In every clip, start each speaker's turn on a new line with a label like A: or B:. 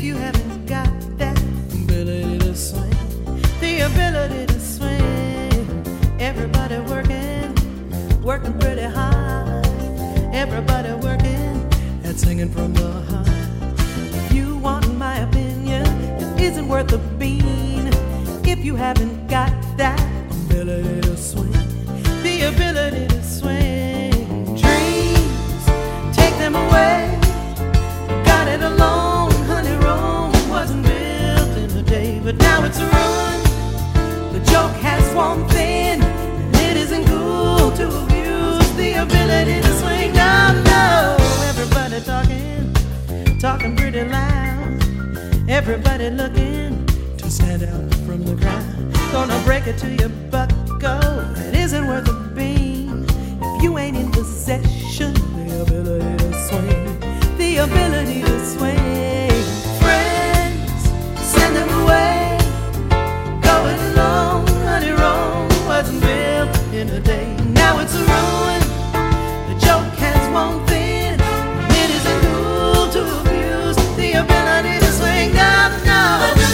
A: If you haven't got that ability to swing, the ability to swing, everybody working pretty hard. Everybody working at singing from the heart. If you want my opinion, it isn't worth a bean. If you haven't got that ability to swing, the ability to swing, dreams, take them away. Got it alone, honey, Rome wasn't built in a day, but now it's ruined. The joke has worn thin, and it isn't cool to abuse the ability to swing. No, no, everybody talking pretty loud. Everybody looking to stand out from the crowd. Gonna break it to you, bucko, it isn't worth a bean if you ain't in possession of the ability to swing. The ability to swing. Friends, send them away. Going alone, honey, Rome wasn't built in a day. Now it's a ruin. The joke has worn thin. It isn't cool to abuse the ability to swing. No, no.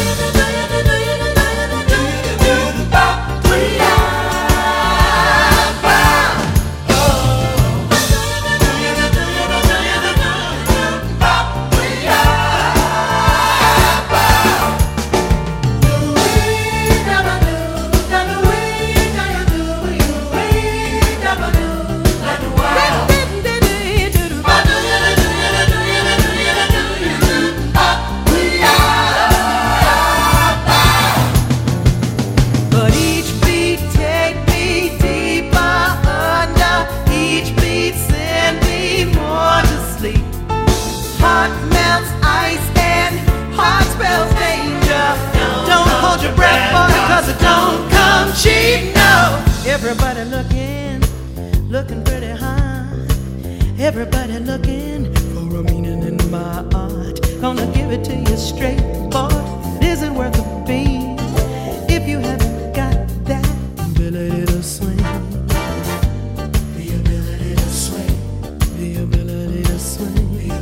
A: Heart melts ice and heart spells danger. Don't hold your breath, boy, cause it don't come cheap, no. Everybody looking pretty hard. Everybody looking for a meaning in my art. Gonna give it to you straight, boy, it isn't worth a beat if you haven't got that ability to swing. The ability to swing. The ability to swing.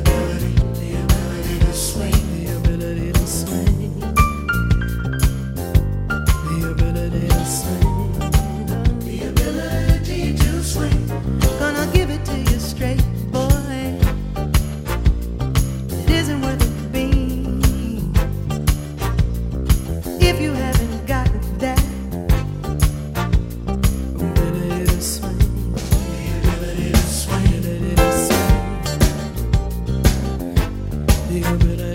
A: Gonna give it to you straight, boy. It isn't worth a bean if you haven't got that ability to swing. The ability to swing. The ability to swing. The ability